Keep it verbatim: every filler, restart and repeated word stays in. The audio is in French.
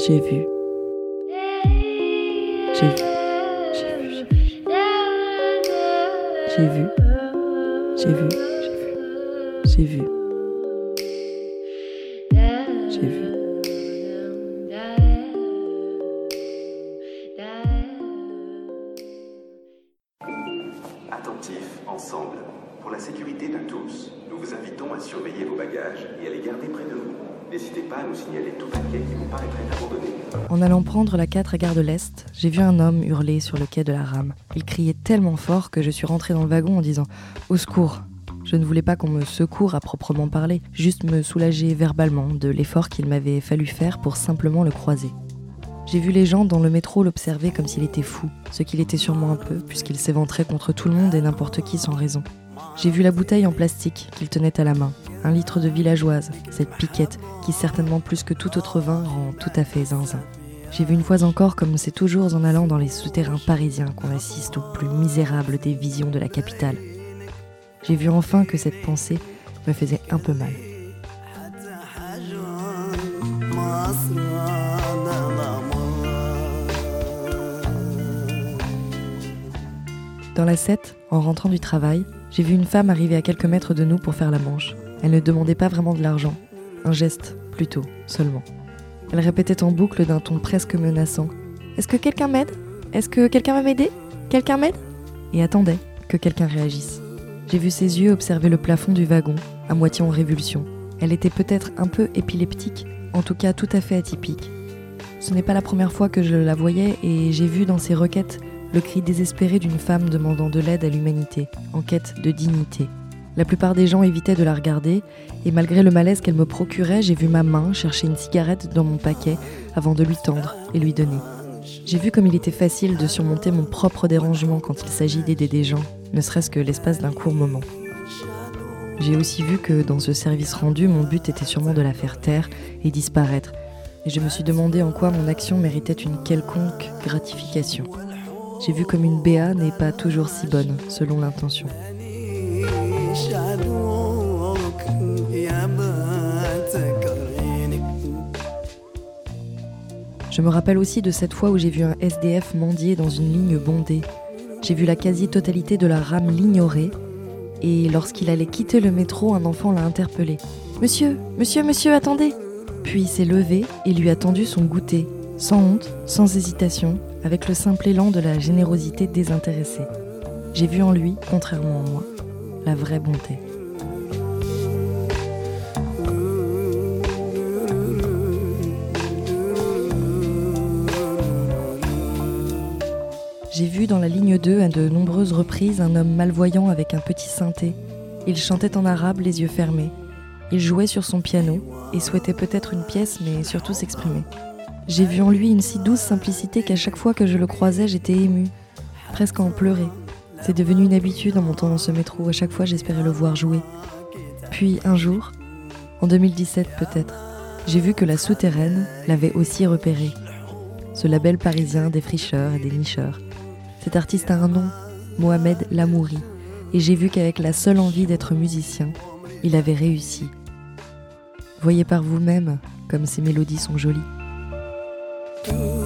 J'ai vu. J'ai vu. J'ai vu. J'ai vu. J'ai vu. J'ai vu. J'ai vu. Attentifs, ensemble. Pour la sécurité de tous, nous vous invitons à surveiller vos bagages et à les garder près de vous. N'hésitez pas à nous signaler tout paquet qui vous paraîtrait abandonné. En allant prendre la quatre à Gare de l'Est, j'ai vu un homme hurler sur le quai de la rame. Il criait tellement fort que je suis rentrée dans le wagon en disant « Au secours !» Je ne voulais pas qu'on me secoure à proprement parler, juste me soulager verbalement de l'effort qu'il m'avait fallu faire pour simplement le croiser. J'ai vu les gens dans le métro l'observer comme s'il était fou, ce qu'il était sûrement un peu, puisqu'il s'éventrait contre tout le monde et n'importe qui sans raison. J'ai vu la bouteille en plastique qu'il tenait à la main, un litre de villageoise, cette piquette qui certainement plus que tout autre vin rend tout à fait zinzin. J'ai vu une fois encore comme c'est toujours en allant dans les souterrains parisiens qu'on assiste au plus misérable des visions de la capitale. J'ai vu enfin que cette pensée me faisait un peu mal. Dans la Sept, en rentrant du travail, j'ai vu une femme arriver à quelques mètres de nous pour faire la manche. Elle ne demandait pas vraiment de l'argent, un geste, plutôt, seulement. Elle répétait en boucle d'un ton presque menaçant « Est-ce que quelqu'un m'aide ? Est-ce que quelqu'un va m'aider ? Quelqu'un m'aide ?» et attendait que quelqu'un réagisse. J'ai vu ses yeux observer le plafond du wagon, à moitié en révulsion. Elle était peut-être un peu épileptique, en tout cas tout à fait atypique. Ce n'est pas la première fois que je la voyais et j'ai vu dans ses requêtes le cri désespéré d'une femme demandant de l'aide à l'humanité, en quête de dignité. La plupart des gens évitaient de la regarder, et malgré le malaise qu'elle me procurait, j'ai vu ma main chercher une cigarette dans mon paquet avant de lui tendre et lui donner. J'ai vu comme il était facile de surmonter mon propre dérangement quand il s'agit d'aider des gens, ne serait-ce que l'espace d'un court moment. J'ai aussi vu que dans ce service rendu, mon but était sûrement de la faire taire et disparaître, et je me suis demandé en quoi mon action méritait une quelconque gratification. J'ai vu comme une B A n'est pas toujours si bonne, selon l'intention. Je me rappelle aussi de cette fois où j'ai vu un S D F mendier dans une ligne bondée. J'ai vu la quasi-totalité de la rame l'ignorer, et lorsqu'il allait quitter le métro, un enfant l'a interpellé. « Monsieur, monsieur, monsieur, attendez !» Puis il s'est levé et lui a tendu son goûter, sans honte, sans hésitation, avec le simple élan de la générosité désintéressée. J'ai vu en lui, contrairement à moi, la vraie bonté. J'ai vu dans la ligne deux à de nombreuses reprises un homme malvoyant avec un petit synthé. Il chantait en arabe les yeux fermés. Il jouait sur son piano et souhaitait peut-être une pièce mais surtout s'exprimer. J'ai vu en lui une si douce simplicité qu'à chaque fois que je le croisais, j'étais émue, presque à en pleurer. C'est devenu une habitude en montant dans ce métro, à chaque fois j'espérais le voir jouer. Puis un jour, en deux mille dix-sept peut-être, j'ai vu que la souterraine l'avait aussi repéré. Ce label parisien des fricheurs et des nicheurs. Cet artiste a un nom, Mohamed Lamouri, et j'ai vu qu'avec la seule envie d'être musicien, il avait réussi. Voyez par vous-même comme ces mélodies sont jolies.